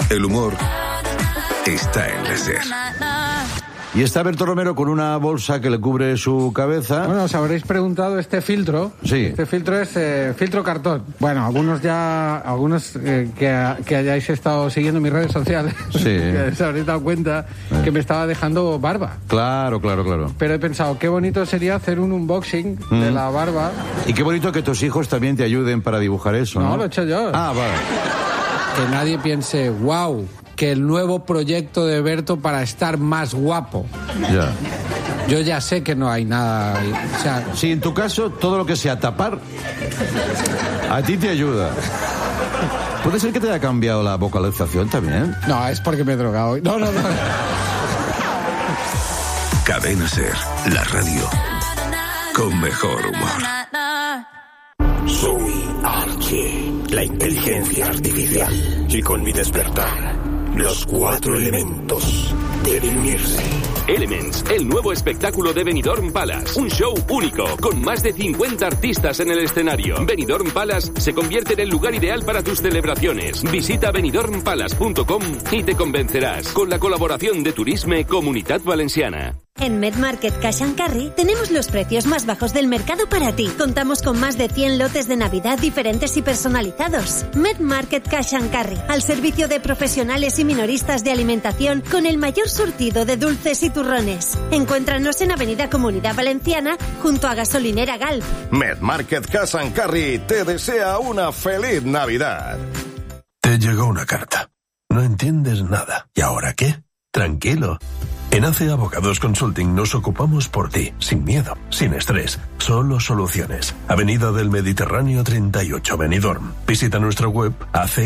El humor está en la SER. Y está Berto Romero con una bolsa que le cubre su cabeza. Bueno, os habréis preguntado este filtro. Sí. Este filtro es filtro cartón. Bueno, algunos que hayáis estado siguiendo mis redes sociales, sí. os habréis dado cuenta que me estaba dejando barba. Claro. Pero he pensado, qué bonito sería hacer un unboxing de la barba. Y qué bonito que tus hijos también te ayuden para dibujar eso, ¿no? No, lo he hecho yo. Ah, vale. Que nadie piense, wow, que el nuevo proyecto de Berto para estar más guapo. Ya. Yo ya sé que no hay nada. O sea, sí, en tu caso, todo lo que sea tapar, a ti te ayuda. ¿Puede ser que te haya cambiado la vocalización también? No, es porque me he drogado. No. Cadena SER, la radio con mejor humor. Soy Archie, la inteligencia artificial. Y con mi despertar, los 4 elementos deben unirse. Elements, el nuevo espectáculo de Benidorm Palace. Un show único, con más de 50 artistas en el escenario. Benidorm Palace se convierte en el lugar ideal para tus celebraciones. Visita benidormpalace.com y te convencerás. Con la colaboración de Turisme Comunitat Valenciana. En MedMarket Cash & Carry tenemos los precios más bajos del mercado para ti. Contamos con más de 100 lotes de Navidad diferentes y personalizados. MedMarket Cash & Carry, al servicio de profesionales y minoristas de alimentación con el mayor surtido de dulces y turrones. Encuéntranos en Avenida Comunidad Valenciana, junto a Gasolinera Galp. MedMarket Cash & Carry te desea una feliz Navidad. Te llegó una carta. No entiendes nada. ¿Y ahora qué? Tranquilo. En AC Abogados Consulting nos ocupamos por ti, sin miedo, sin estrés, solo soluciones. Avenida del Mediterráneo 38, Benidorm. Visita nuestra web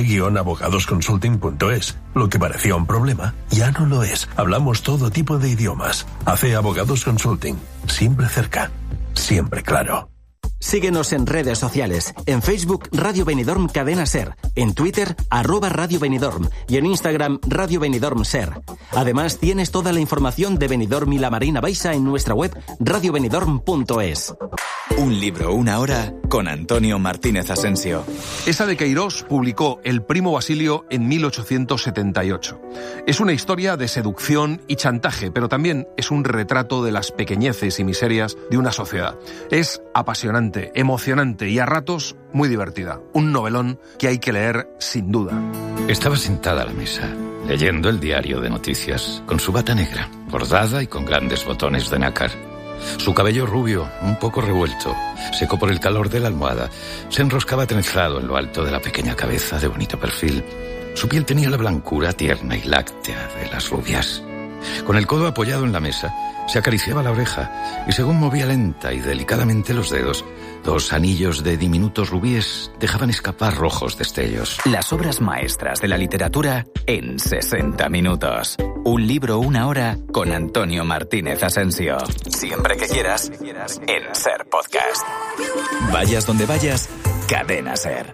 ac-abogadosconsulting.es. Lo que parecía un problema, ya no lo es. Hablamos todo tipo de idiomas. AC Abogados Consulting. Siempre cerca, siempre claro. Síguenos en redes sociales. En Facebook, Radio Benidorm Cadena SER. En Twitter, @Radio Benidorm. Y en Instagram, Radio Benidorm SER. Además, tienes toda la información de Benidorm y la Marina Baixa en nuestra web, radiobenidorm.es. Un libro, una hora, con Antonio Martínez Asensio. Esa de Queirós publicó El primo Basilio en 1878. Es una historia de seducción y chantaje, pero también es un retrato de las pequeñeces y miserias de una sociedad. Es apasionante, emocionante y a ratos muy divertida. Un novelón que hay que leer sin duda. Estaba sentada a la mesa, leyendo el diario de noticias, con su bata negra, bordada y con grandes botones de nácar. Su cabello rubio, un poco revuelto, seco por el calor de la almohada, se enroscaba trenzado en lo alto de la pequeña cabeza de bonito perfil. Su piel tenía la blancura tierna y láctea de las rubias. Con el codo apoyado en la mesa, se acariciaba la oreja y según movía lenta y delicadamente los dedos, 2 anillos de diminutos rubíes dejaban escapar rojos destellos. Las obras maestras de la literatura en 60 minutos. Un libro, una hora, con Antonio Martínez Asensio. Siempre que quieras, en SER Podcast. Vayas donde vayas, Cadena SER.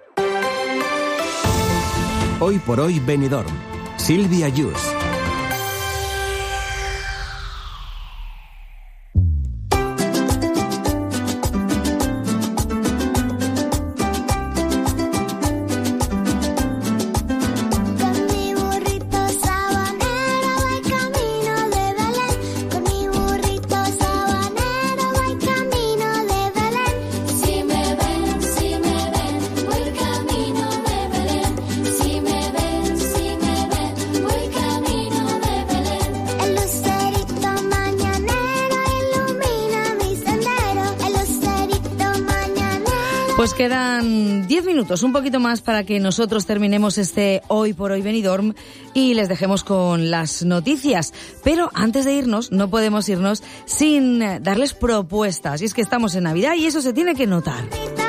Hoy por hoy Benidorm. Silvia Yus. Pues quedan 10 minutos, un poquito más para que nosotros terminemos este Hoy por Hoy Benidorm y les dejemos con las noticias. Pero antes de irnos, no podemos irnos sin darles propuestas. Y es que estamos en Navidad y eso se tiene que notar.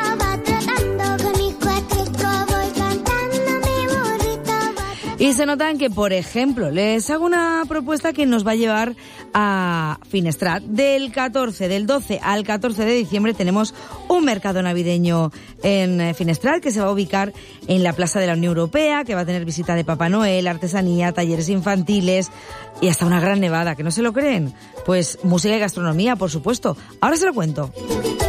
Y se notan que, por ejemplo, les hago una propuesta que nos va a llevar a Finestrat. Del 12 al 14 de diciembre tenemos un mercado navideño en Finestrat que se va a ubicar en la Plaza de la Unión Europea, que va a tener visita de Papá Noel, artesanía, talleres infantiles y hasta una gran nevada, ¿que no se lo creen? Pues música y gastronomía, por supuesto. Ahora se lo cuento.